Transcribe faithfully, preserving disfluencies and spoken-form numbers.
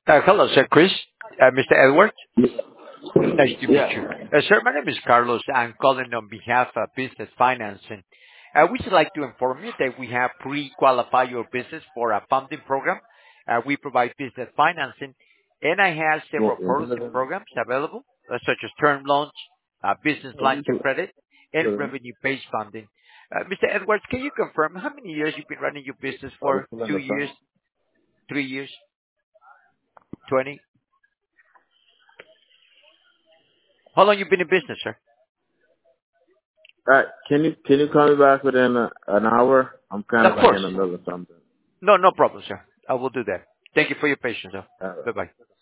Uh, hello, sir, Chris. Uh, mister Edward. Nice to meet you. Yeah. Uh, sir, my name is Carlos. I'm calling on behalf of Business Financing. Uh, we would like to inform you that we have pre-qualified your business for a funding program. Uh, we provide business financing, and I have several What, policy programs available, uh, such as term loans, uh, business lines of credit, and revenue-based funding. Uh, mister Edwards, can you confirm how many years you've been running your business for? Two years, three years, twenty? How long you been in business, sir? Alright, can you can you call me back within a, an hour? I'm kind of Of like course. in the middle of something. No, no problem, sir. I will do that. Thank you for your patience, sir. All right. Bye-bye.